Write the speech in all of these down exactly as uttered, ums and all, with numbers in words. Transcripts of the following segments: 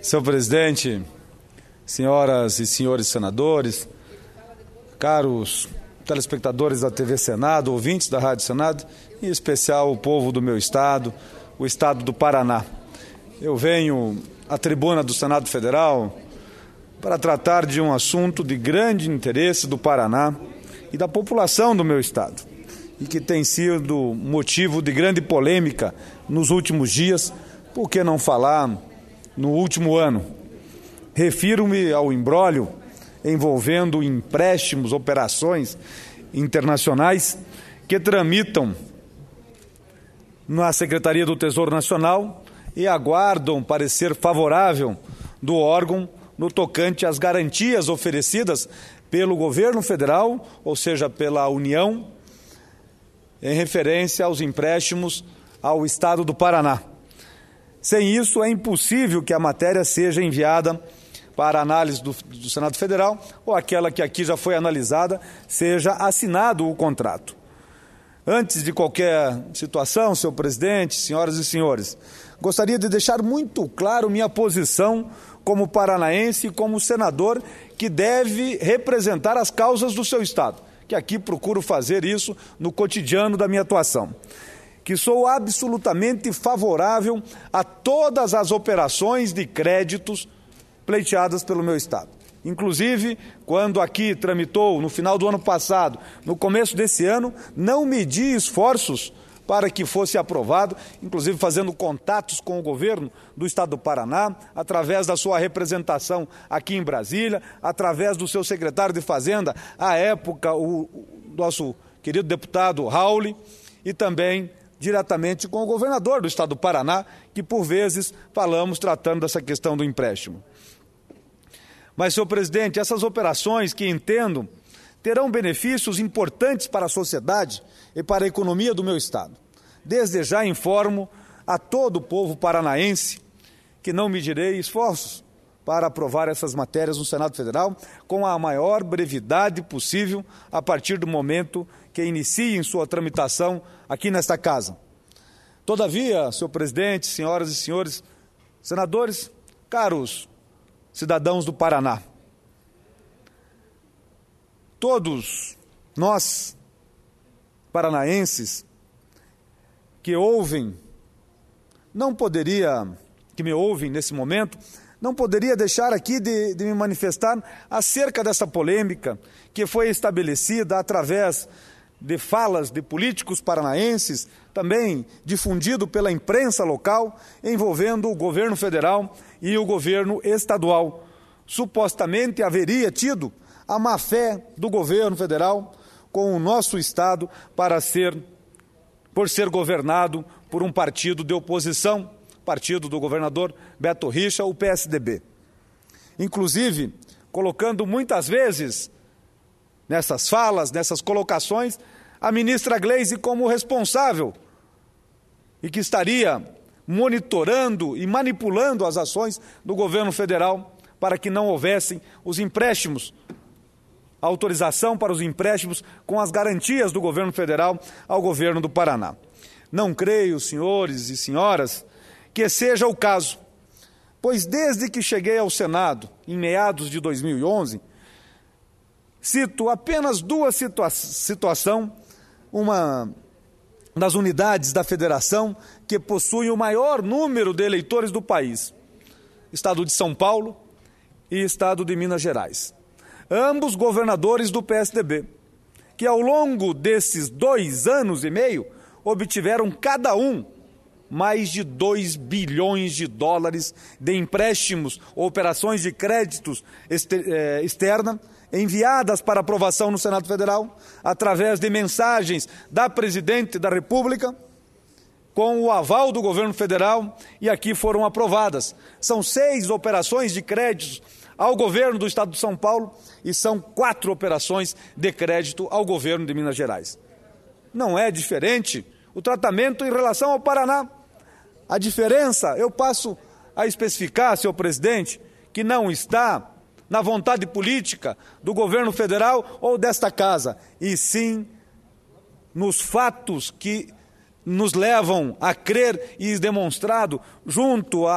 Senhor presidente, senhoras e senhores senadores, caros telespectadores da T V Senado, ouvintes da Rádio Senado, em especial o povo do meu estado, o estado do Paraná. Eu venho à tribuna do Senado Federal para tratar de um assunto de grande interesse do Paraná e da população do meu estado, e que tem sido motivo de grande polêmica nos últimos dias, por que não falar no último ano. Refiro-me ao imbróglio envolvendo empréstimos, operações internacionais que tramitam na Secretaria do Tesouro Nacional e aguardam parecer favorável do órgão no tocante às garantias oferecidas pelo governo federal, ou seja, pela União, em referência aos empréstimos ao estado do Paraná. Sem isso, é impossível que a matéria seja enviada para análise do, do Senado Federal ou aquela que aqui já foi analisada, seja assinado o contrato. Antes de qualquer situação, senhor presidente, senhoras e senhores, gostaria de deixar muito claro minha posição como paranaense e como senador que deve representar as causas do seu estado, que aqui procuro fazer isso no cotidiano da minha atuação. Que sou absolutamente favorável a todas as operações de créditos pleiteadas pelo meu estado. Inclusive, quando aqui tramitou, no final do ano passado, no começo desse ano, não medi esforços para que fosse aprovado, inclusive fazendo contatos com o governo do estado do Paraná, através da sua representação aqui em Brasília, através do seu secretário de Fazenda, à época, o, o nosso querido deputado Raul, e também diretamente com o governador do estado do Paraná, que por vezes falamos tratando dessa questão do empréstimo. Mas, senhor presidente, essas operações que entendo terão benefícios importantes para a sociedade e para a economia do meu estado. Desde já informo a todo o povo paranaense que não medirei esforços para aprovar essas matérias no Senado Federal com a maior brevidade possível a partir do momento que iniciem sua tramitação aqui nesta casa. Todavia, senhor presidente, senhoras e senhores senadores, caros cidadãos do Paraná, todos nós, paranaenses, que ouvem, não poderia, que me ouvem nesse momento, não poderia deixar aqui de, de me manifestar acerca dessa polêmica que foi estabelecida através de falas de políticos paranaenses, também difundido pela imprensa local, envolvendo o governo federal e o governo estadual. Supostamente haveria tido a má-fé do governo federal com o nosso estado para ser, por ser governado por um partido de oposição, partido do governador Beto Richa, o P S D B. Inclusive, colocando muitas vezes nessas falas, nessas colocações, a ministra Gleisi como responsável e que estaria monitorando e manipulando as ações do governo federal para que não houvessem os empréstimos, a autorização para os empréstimos com as garantias do governo federal ao governo do Paraná. Não creio, senhores e senhoras, que seja o caso, pois desde que cheguei ao Senado, em meados de dois mil e onze, cito apenas duas situa- situações, uma das unidades da federação que possui o maior número de eleitores do país, estado de São Paulo e estado de Minas Gerais. Ambos governadores do P S D B, que ao longo desses dois anos e meio obtiveram cada um mais de dois bilhões de dólares de empréstimos ou operações de créditos externa enviadas para aprovação no Senado Federal, através de mensagens da Presidente da República, com o aval do governo federal, e aqui foram aprovadas. São seis operações de créditos ao governo do estado de São Paulo e são quatro operações de crédito ao governo de Minas Gerais. Não é diferente o tratamento em relação ao Paraná. A diferença, eu passo a especificar, senhor presidente, que não está na vontade política do governo federal ou desta casa, e sim nos fatos que nos levam a crer e demonstrado junto a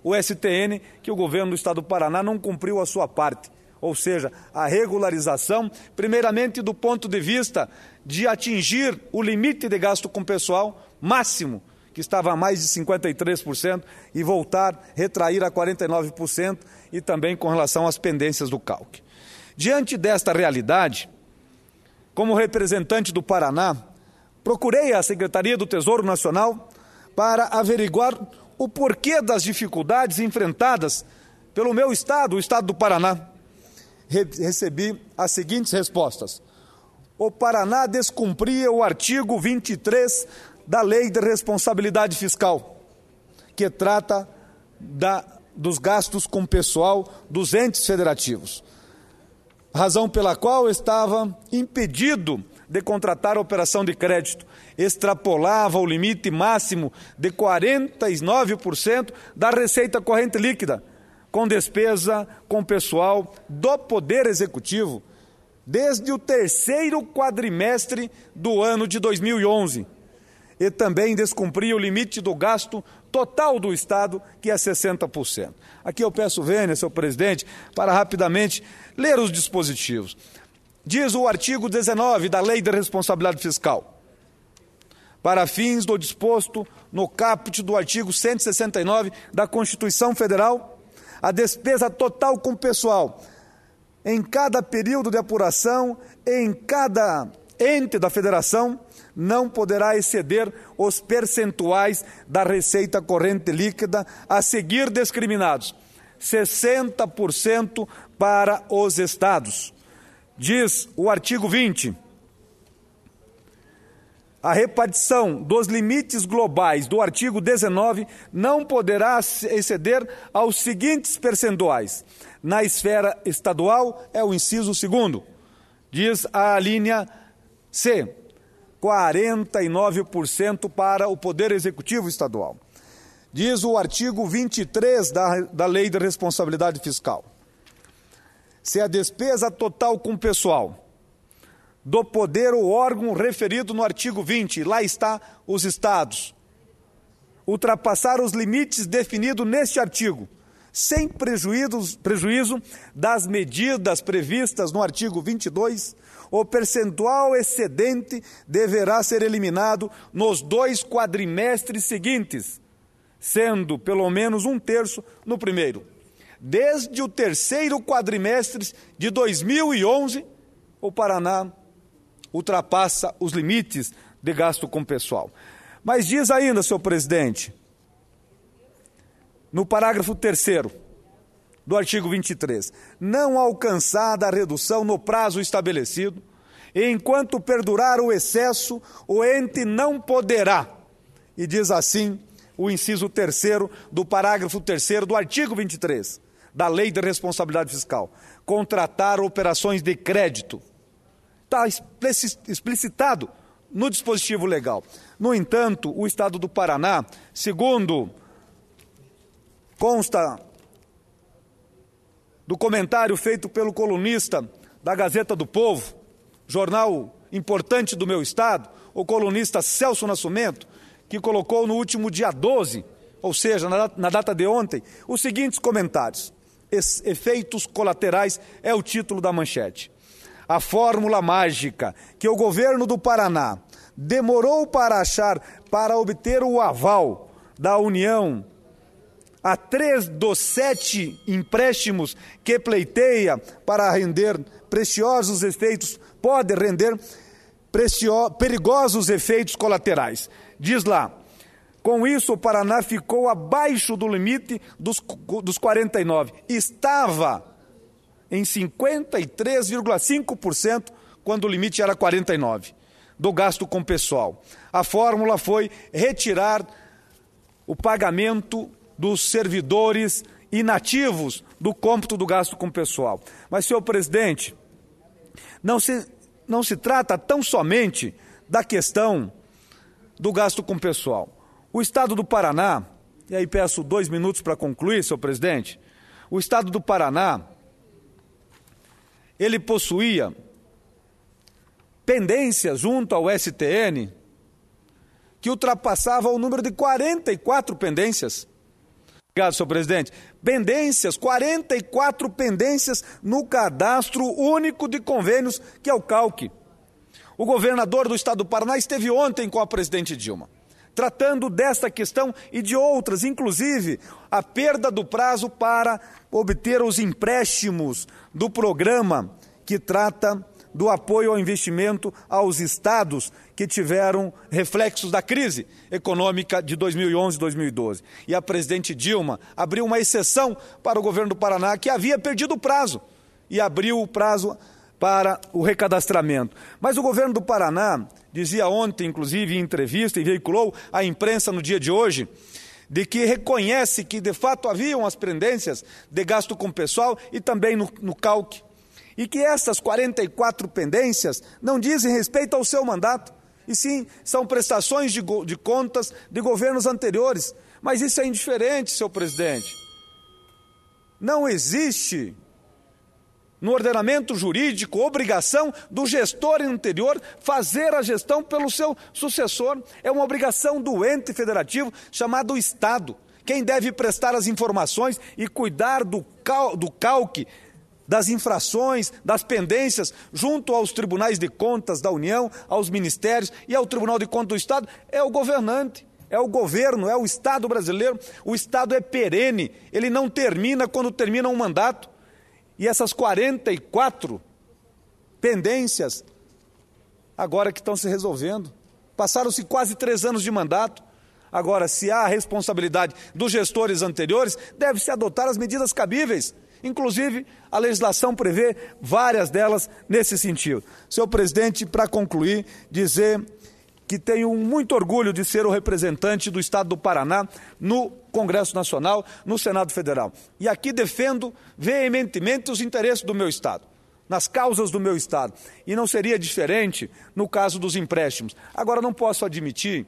o S T N que o governo do Estado do Paraná não cumpriu a sua parte, ou seja, a regularização, primeiramente do ponto de vista de atingir o limite de gasto com pessoal máximo, que estava a mais de cinquenta e três por cento, e voltar, retrair a quarenta e nove por cento, e também com relação às pendências do C A C. Diante desta realidade, como representante do Paraná, procurei a Secretaria do Tesouro Nacional para averiguar o porquê das dificuldades enfrentadas pelo meu estado, o estado do Paraná. Re- recebi as seguintes respostas. O Paraná descumpria o artigo vinte e três da Lei de Responsabilidade Fiscal, que trata da, dos gastos com pessoal dos entes federativos, razão pela qual estava impedido de contratar a operação de crédito, extrapolava o limite máximo de quarenta e nove por cento da receita corrente líquida, com despesa com pessoal do Poder Executivo, desde o terceiro quadrimestre do ano de dois mil e onze, e também descumpria o limite do gasto total do Estado, que é sessenta por cento. Aqui eu peço vênia, senhor presidente, para rapidamente ler os dispositivos. Diz o artigo dezenove da Lei de Responsabilidade Fiscal: para fins do disposto no caput do artigo cento e sessenta e nove da Constituição Federal, a despesa total com pessoal em cada período de apuração, em cada ente da federação, não poderá exceder os percentuais da receita corrente líquida a seguir discriminados: sessenta por cento para os estados. Diz o artigo vinte, a repartição dos limites globais do artigo dezenove não poderá exceder aos seguintes percentuais. Na esfera estadual, é o inciso segundo, diz a linha C, quarenta e nove por cento para o Poder Executivo Estadual. Diz o artigo vinte e três da, da Lei de Responsabilidade Fiscal: se a despesa total com pessoal do poder ou órgão referido no artigo vinte, lá está os estados, ultrapassar os limites definidos neste artigo, sem prejuízo, prejuízo das medidas previstas no artigo vinte e dois, o percentual excedente deverá ser eliminado nos dois quadrimestres seguintes, sendo pelo menos um terço no primeiro. Desde o terceiro quadrimestre de dois mil e onze, o Paraná ultrapassa os limites de gasto com pessoal. Mas diz ainda, senhor presidente, no parágrafo terceiro do artigo vinte e três, não alcançada a redução no prazo estabelecido, e enquanto perdurar o excesso, o ente não poderá, e diz assim o inciso terceiro do parágrafo terceiro do artigo vinte e três da Lei de Responsabilidade Fiscal, contratar operações de crédito. Está explicitado no dispositivo legal. No entanto, o Estado do Paraná, segundo consta do comentário feito pelo colunista da Gazeta do Povo, jornal importante do meu estado, o colunista Celso Nascimento, que colocou no último dia doze, ou seja, na data, na data de ontem, os seguintes comentários. Efeitos colaterais é o título da manchete. A fórmula mágica que o governo do Paraná demorou para achar para obter o aval da União a três dos sete empréstimos que pleiteia para render preciosos efeitos, pode render precio, perigosos efeitos colaterais. Diz lá, com isso o Paraná ficou abaixo do limite dos, dos quarenta e nove. Estava em cinquenta e três vírgula cinco por cento quando o limite era quarenta e nove por cento do gasto com pessoal. A fórmula foi retirar o pagamento dos servidores inativos do cômputo do gasto com pessoal. Mas, senhor presidente, não se, não se trata tão somente da questão do gasto com pessoal. O Estado do Paraná, e aí peço dois minutos para concluir, senhor presidente, o Estado do Paraná, ele possuía pendências junto ao S T N que ultrapassava o número de quarenta e quatro pendências. Obrigado, senhor presidente. Pendências, quarenta e quatro pendências no cadastro único de convênios, que é o CALC. O governador do estado do Paraná esteve ontem com a presidente Dilma, tratando desta questão e de outras, inclusive a perda do prazo para obter os empréstimos do programa que trata do apoio ao investimento aos estados que tiveram reflexos da crise econômica de dois mil e onze e dois mil e doze. E a presidente Dilma abriu uma exceção para o governo do Paraná, que havia perdido o prazo, e abriu o prazo para o recadastramento. Mas o governo do Paraná dizia ontem, inclusive em entrevista, e veiculou à imprensa no dia de hoje, de que reconhece que de fato haviam as pendências de gasto com pessoal e também no, no CALC, e que essas quarenta e quatro pendências não dizem respeito ao seu mandato, e sim são prestações de, go de contas de governos anteriores. Mas isso é indiferente, senhor presidente. Não existe no ordenamento jurídico obrigação do gestor anterior fazer a gestão pelo seu sucessor. É uma obrigação do ente federativo chamado Estado. Quem deve prestar as informações e cuidar do, cal do CALC, das infrações, das pendências, junto aos tribunais de contas da União, aos ministérios e ao Tribunal de Contas do Estado, é o governante, é o governo, é o Estado brasileiro. O Estado é perene, ele não termina quando termina um mandato. E essas quarenta e quatro pendências, agora que estão se resolvendo, passaram-se quase três anos de mandato. Agora, se há a responsabilidade dos gestores anteriores, deve-se adotar as medidas cabíveis. Inclusive, a legislação prevê várias delas nesse sentido. Senhor presidente, para concluir, dizer que tenho muito orgulho de ser o representante do Estado do Paraná no Congresso Nacional, no Senado Federal. E aqui defendo veementemente os interesses do meu Estado, nas causas do meu Estado. E não seria diferente no caso dos empréstimos. Agora, não posso admitir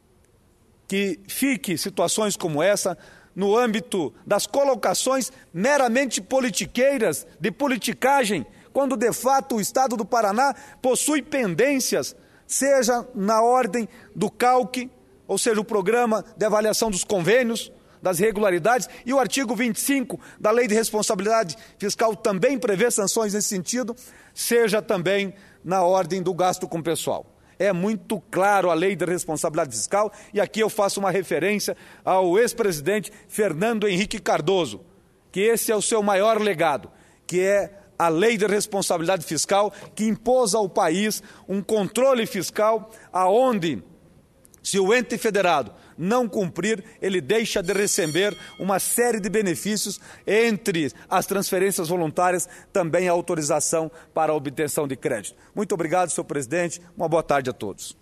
que fique situações como essa no âmbito das colocações meramente politiqueiras, de politicagem, quando de fato o Estado do Paraná possui pendências, seja na ordem do CALC, ou seja, o Programa de Avaliação dos Convênios, das Irregularidades, e o artigo vinte e cinco da Lei de Responsabilidade Fiscal também prevê sanções nesse sentido, seja também na ordem do gasto com pessoal. É muito claro a Lei de Responsabilidade Fiscal, e aqui eu faço uma referência ao ex-presidente Fernando Henrique Cardoso, que esse é o seu maior legado, que é a Lei de Responsabilidade Fiscal, que impôs ao país um controle fiscal aonde, se o ente federado não cumprir, ele deixa de receber uma série de benefícios, entre as transferências voluntárias, também a autorização para a obtenção de crédito. Muito obrigado, senhor presidente. Uma boa tarde a todos.